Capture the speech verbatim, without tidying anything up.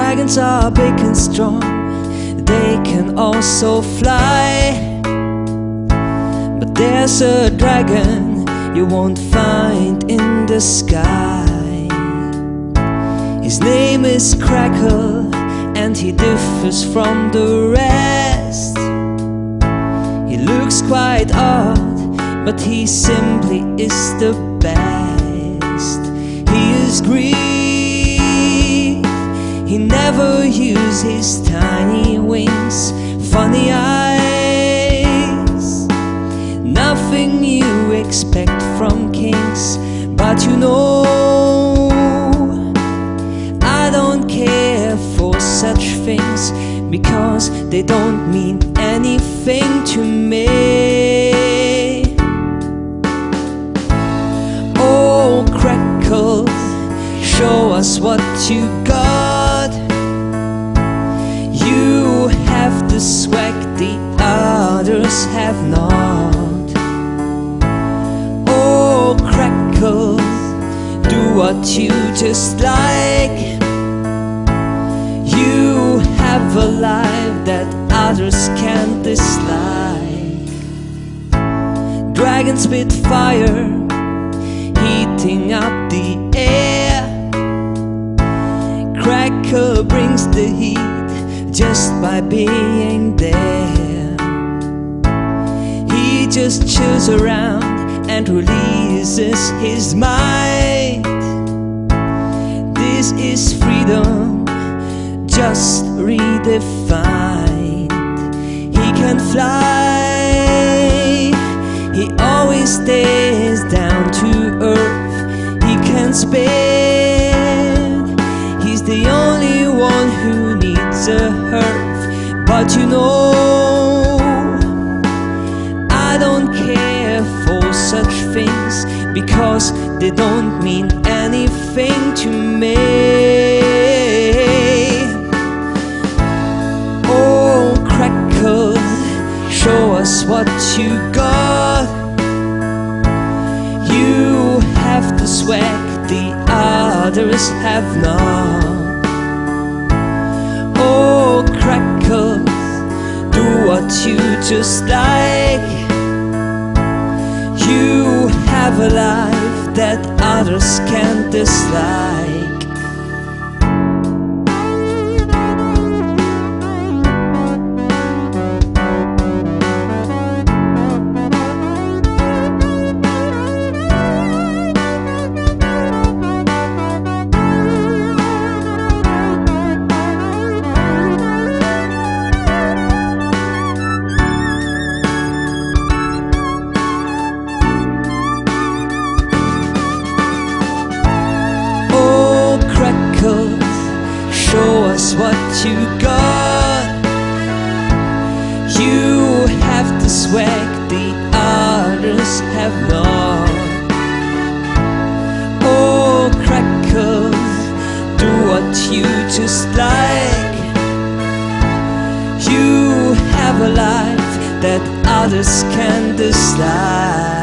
Dragons are big and strong, they can also fly. But there's a dragon you won't find in the sky. His name is Crackle, and he differs from the rest. He looks quite odd, but he simply is the best. He is green, he never uses his tiny wings, funny eyes, nothing you expect from kings. But you know, I don't care for such things, because they don't mean anything to me. Oh, Crackle, show us what you got. You have the swag the others have not. Oh, Crackle, do what you just like. You have a life that others can't dislike. Dragons spit fire, heating up the air. Crackle brings the heat just by being there. He just chills around and releases his mind. This is freedom, just redefined. He can fly, he always stays down to earth. He can spin, he's the only one who needs a hearth. But you know, I don't care for such things, because they don't mean anything to me. Oh, Crackle, show us what you got. You have the swag the others have not. Oh, Crackle, do what you just like. You have a life that others can't dislike. Show us what you got. You have the swag the others have not. Oh, Crackle, do what you just like. You have a life that others can dislike.